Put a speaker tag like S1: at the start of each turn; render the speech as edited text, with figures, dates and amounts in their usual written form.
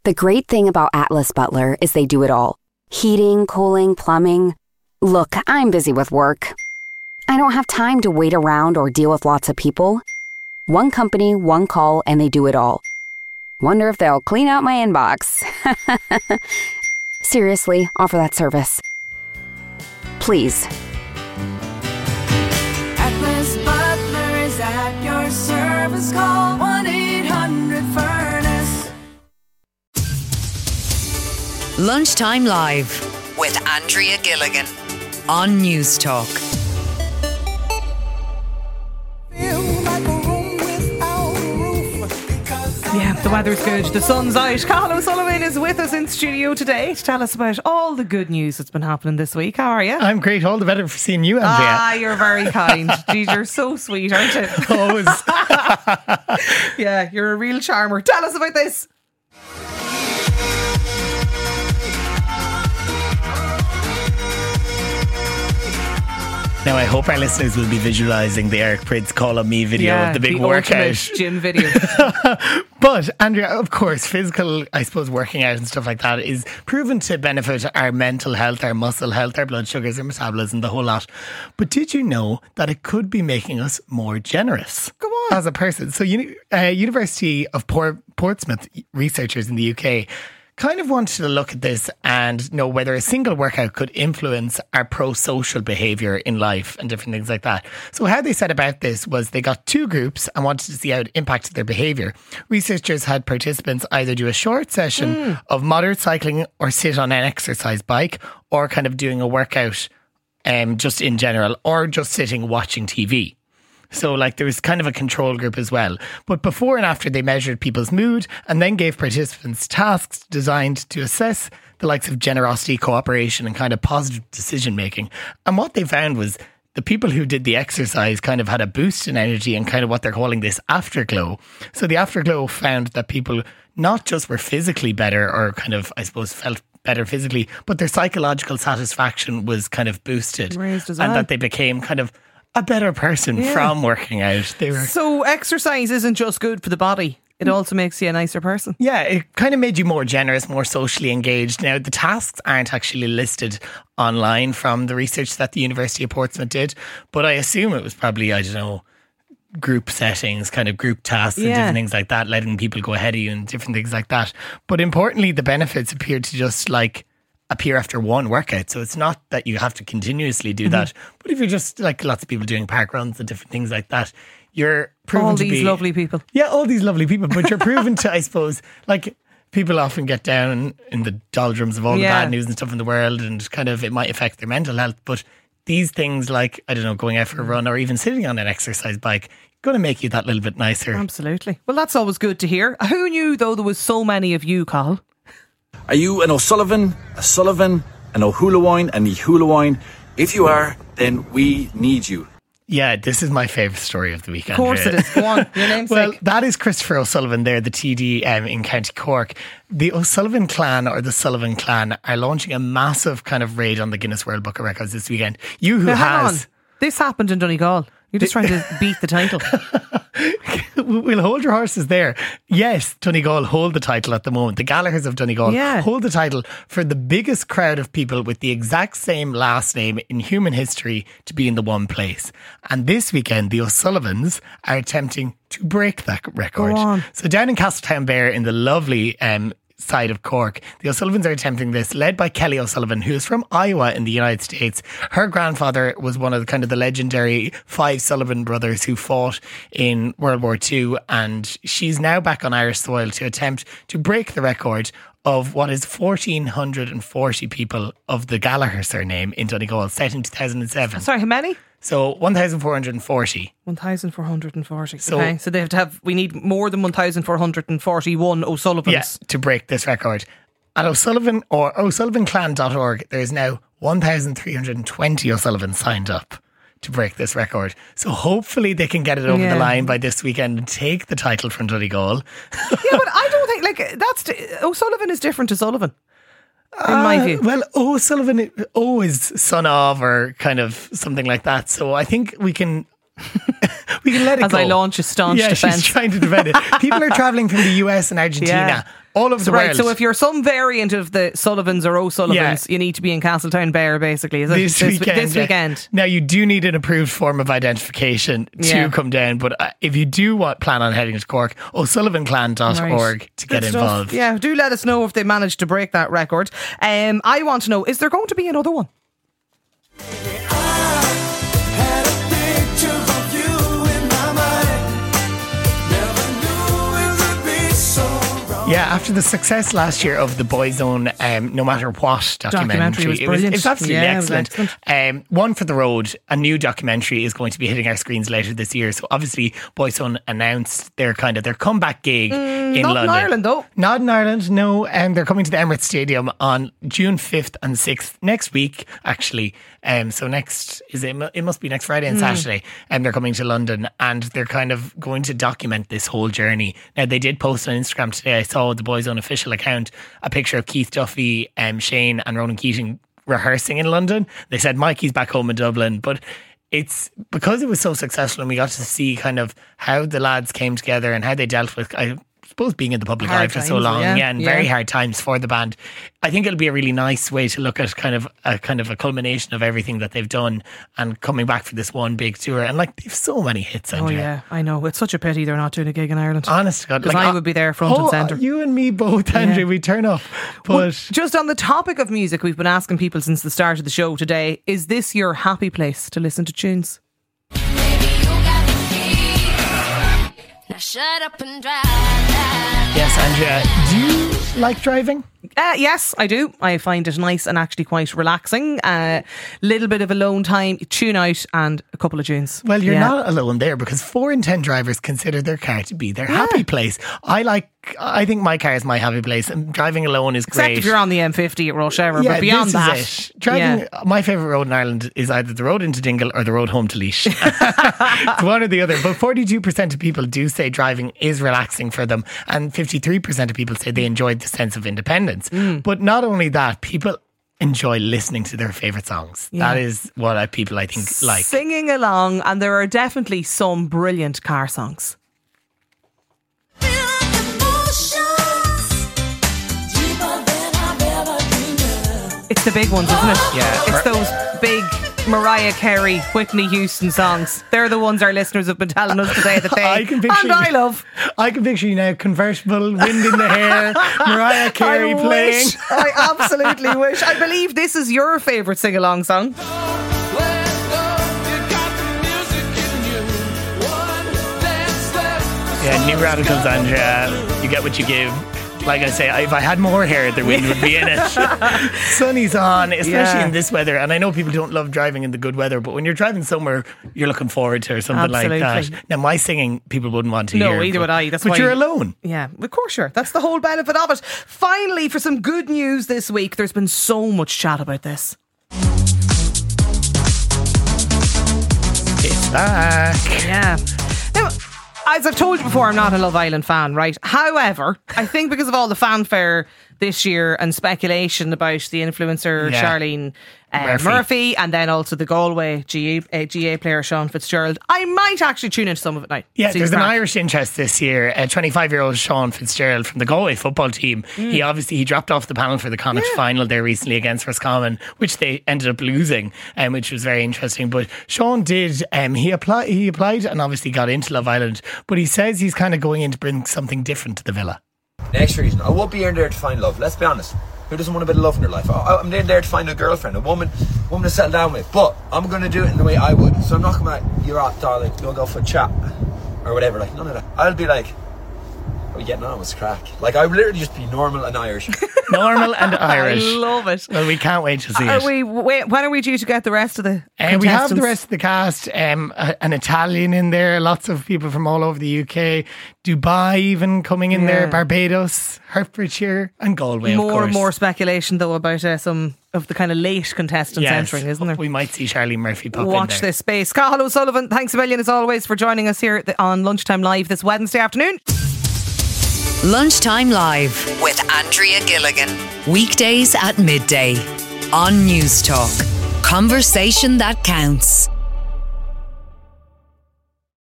S1: The great thing about Atlas Butler is they do it all. Heating, cooling, plumbing. Look, I'm busy with work. I don't have time to wait around or deal with lots of people. One company, one call, and they do it all. Wonder if they'll clean out my inbox. Seriously, offer that service. Please.
S2: Atlas Butler is at your service. Call 1-800-FURNACE.
S3: Lunchtime Live with Andrea Gilligan on News Talk.
S4: Yeah, the weather's good, the sun's out. Cathal O'Sullivan is with us in studio today to tell us about all the good news that's been happening this week. How are you?
S5: I'm great, all the better for seeing you, Andrea.
S4: You're very kind. Geez, you're so sweet, aren't you?
S5: Always.
S4: Yeah, you're a real charmer. Tell us about this.
S5: Now, I hope our listeners will be visualising the Eric Prydz Call on Me video of the big workout.
S4: Gym video.
S5: But, Andrea, of course, physical, I suppose, working out and stuff like that is proven to benefit our mental health, our muscle health, our blood sugars, our metabolism, the whole lot. But did you know that it could be making us more generous?
S4: Come on.
S5: As a person. So, University of Portsmouth researchers in the UK kind of wanted to look at this and know whether a single workout could influence our pro-social behaviour in life and different things like that. So how they set about this was they got two groups and wanted to see how it impacted their behaviour. Researchers had participants either do a short session of moderate cycling or sit on an exercise bike, or kind of doing a workout just in general, or just sitting watching TV. So there was kind of a control group as well. But before and after, they measured people's mood and then gave participants tasks designed to assess the likes of generosity, cooperation and kind of positive decision making. And what they found was the people who did the exercise kind of had a boost in energy and kind of what they're calling this afterglow. So the afterglow found that people not just were physically better or kind of, I suppose, felt better physically, but their psychological satisfaction was kind of boosted.
S4: Raised as well.
S5: And that they became kind of a better person from working out.
S4: So exercise isn't just good for the body, it also makes you a nicer person.
S5: Yeah, it kind of made you more generous, more socially engaged. Now, the tasks aren't actually listed online from the research that the University of Portsmouth did, but I assume it was probably, I don't know, group settings, kind of group tasks and different things like that, letting people go ahead of you and different things like that. But importantly, the benefits appeared to just appear after one workout. So it's not that you have to continuously do that. But if you're just lots of people doing park runs and different things like that, you're proven to be...
S4: All these lovely people.
S5: Yeah, all these lovely people. But you're proven to, I suppose, people often get down in the doldrums of all the bad news and stuff in the world, and kind of it might affect their mental health. But these things I don't know, going out for a run or even sitting on an exercise bike, going to make you that little bit nicer.
S4: Absolutely. Well, that's always good to hear. Who knew, though, there was so many of you, Cathal?
S6: Are you an O'Sullivan, a Sullivan, an O'Hulawine, an Ehulawine? If you are, then we need you.
S5: Yeah, this is my favourite story of the week.
S4: Of course it is. Go on, your namesake.
S5: Well, that is Christopher O'Sullivan there, the TD in County Cork. The O'Sullivan clan, or the Sullivan clan, are launching a massive kind of raid on the Guinness World Book of Records this weekend.
S4: Hang on. This happened in Donegal. You're just trying to beat the title.
S5: We'll hold your horses there. Yes, Donegal hold the title at the moment. The Gallaghers of Donegal hold the title for the biggest crowd of people with the exact same last name in human history to be in the one place. And this weekend, the O'Sullivans are attempting to break that record.
S4: Go on.
S5: So down in Castletownbere, in the lovely side of Cork, the O'Sullivans are attempting this, led by Kelly O'Sullivan, who is from Iowa in the United States. Her grandfather was one of the legendary 5 Sullivan brothers who fought in World War II, and she's now back on Irish soil to attempt to break the record of what is 1,440 people of the Gallagher surname in Donegal, set in 2007.
S4: Sorry, how many?
S5: So 1,440.
S4: 1,440. So, okay, so they we need more than 1,441 O'Sullivans.
S5: Yeah, to break this record. At O'Sullivan or O'SullivanClan.org, there is now 1,320 O'Sullivans signed up to break this record. So hopefully they can get it over the line by this weekend and take the title from Donegal.
S4: Yeah, but I don't think O'Sullivan is different to Sullivan. In my view.
S5: Well, O'Sullivan, O is son of, or kind of something like that. So I think we can We can let it
S4: As
S5: go.
S4: I launch a staunch defence.
S5: She's trying to defend it. People are travelling from the US and Argentina, all over the world.
S4: So if you're some variant of the Sullivans or O'Sullivans, you need to be in Castletown Bear, basically, is it?
S5: This weekend. Now, you do need an approved form of identification to come down, but if you do plan on heading to Cork, o'sullivanclan.org to get involved.
S4: Yeah, do let us know if they managed to break that record. I want to know, is there going to be another one?
S5: Yeah, after the success last year of the Boyzone No Matter What documentary
S4: was brilliant.
S5: It's absolutely excellent.
S4: It was excellent.
S5: One for the Road, a new documentary is going to be hitting our screens later this year. So obviously Boyzone announced their comeback gig in
S4: not
S5: London.
S4: in Ireland though.
S5: Not in Ireland, no. They're coming to the Emirates Stadium on June 5th and 6th next week, actually. So it must be next Friday and Saturday. And they're coming to London and they're kind of going to document this whole journey. Now, they did post on Instagram today, I saw the Boyzone official account, a picture of Keith Duffy, Shane and Ronan Keating rehearsing in London. They said Mikey's back home in Dublin, but it's because it was so successful and we got to see kind of how the lads came together and how they dealt with, I suppose, being in the public eye for so long, very hard times for the band. I think it'll be a really nice way to look at kind of a culmination of everything that they've done and coming back for this one big tour. And like, they've so many hits. Andrea.
S4: Oh yeah, I know. It's such a pity they're not doing a gig in Ireland.
S5: Honest to God,
S4: because I would be there front and centre.
S5: You and me both, Andrea. We turn up. But
S4: well, just on the topic of music, we've been asking people since the start of the show today: is this your happy place to listen to tunes?
S2: Now shut up and drive.
S5: Yes, Andrea, do you like driving?
S4: Yes, I do. I find it nice and actually quite relaxing. Little bit of alone time, tune out and a couple of tunes.
S5: Well, you're not alone there because 4 in 10 drivers consider their car to be their happy place. I think my car is my happy place and driving alone is great.
S4: Except if you're on the M50 at Rush Hour, but beyond that.
S5: Driving, my favourite road in Ireland is either the road into Dingle or the road home to Laois. It's one or the other. But 42% of people do say driving is relaxing for them and 53% of people say they enjoyed the sense of independence. But not only that, people enjoy listening to their favourite songs. That is what people I think like.
S4: Singing along, and there are definitely some brilliant car songs. It's the big ones, isn't it?
S5: Yeah.
S4: It's those big Mariah Carey, Whitney Houston songs. They're the ones our listeners have been telling us today that they I love.
S5: I can picture you now, convertible, wind in the hair, Mariah Carey playing.
S4: I absolutely wish. I believe this is your favourite sing-along song.
S5: Yeah, New Radicals, Andrea. You get what you give. Like I say, if I had more hair, the wind would be in it. Sunny's on, especially in this weather. And I know people don't love driving in the good weather, but when you're driving somewhere you're looking forward to or something like that. Now, my singing, people wouldn't want to hear.
S4: No, either would I.
S5: But you're alone.
S4: Yeah, of course you're. That's the whole benefit of it. Finally, for some good news this week, there's been so much chat about this.
S5: It's back.
S4: Yeah. Now, as I've told you before, I'm not a Love Island fan, right? However, I think because of all the fanfare this year and speculation about the influencer Charlene Murphy and then also the Galway GA player Sean Fitzgerald, I might actually tune into some of it now.
S5: Yeah, there's an Irish interest this year. 25-year-old Sean Fitzgerald from the Galway football team. He dropped off the panel for the Connacht final there recently against Roscommon, which they ended up losing, which was very interesting. But Sean did, he applied and obviously got into Love Island, but he says he's kind of going in to bring something different to the villa.
S7: Next reason, I won't be in there to find love. Let's be honest. Who doesn't want a bit of love in their life? I'm in there to find a girlfriend, a woman to settle down with. But I'm going to do it in the way I would. So I'm not going to you're out, darling, you'll go for a chat or whatever. Like, none of that. I'll be like, are we getting on? What's crack? Like, I would literally just be normal and Irish.
S5: Normal and Irish.
S4: I love it.
S5: Well, we can't wait to see it.
S4: When are we due to get the rest of the contestants?
S5: We have the rest of the cast. An Italian in there. Lots of people from all over the UK. Dubai even coming in there. Barbados, Hertfordshire and Galway, of course.
S4: More speculation though about some of the kind of late contestants entering, isn't there?
S5: We might see Charlene Murphy pop in there.
S4: Watch this space. Cathal O'Sullivan, thanks a million as always for joining us here on Lunchtime Live this Wednesday afternoon.
S3: Lunchtime Live with Andrea Gilligan. Weekdays at midday on News Talk. Conversation that counts.